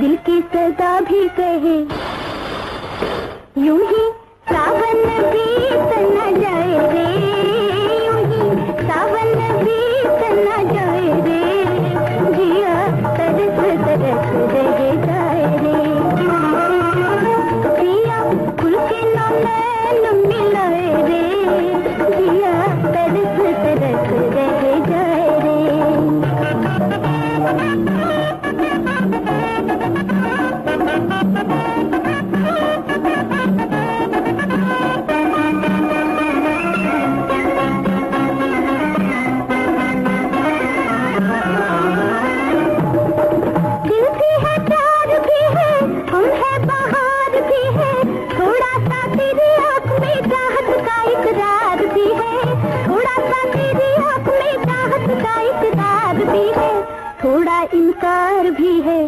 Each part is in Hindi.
दिल की सदा भी कहे, यूं ही सावन बीत न जाए रे, यूं ही सावन बीत न जाए रे, जिया तरस तरस रह जाए रे, जिया खुल के न नैन मिलाए रे, जिया तरस तरस रह जाए रे। थोड़ा इनकार भी है,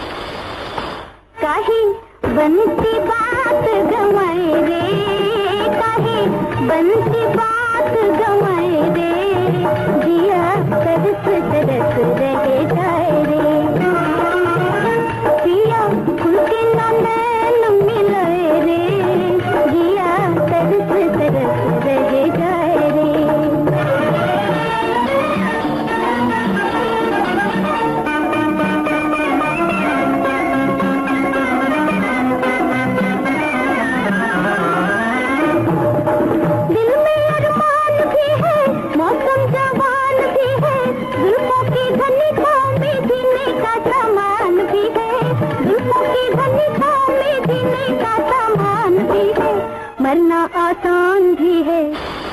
काहे बनती बात गंवाए रे, काहे बनती बात गंवाए रे, जिया तरस तरस रह जाए रे, जिया खुल के न नैन मिलाए रे, जिया तरस तरस रह जाए रे। मरना आसान भी है,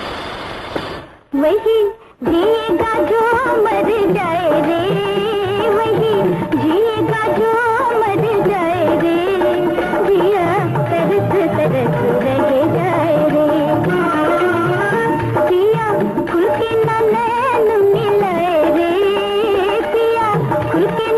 वही जिएगा जो मर जाए रे, वही जिएगा जो मर जाए रे, जिया तरस तरस रह जाए रे, जिया खुल के न नैन मिलाए रे, जिया खुल के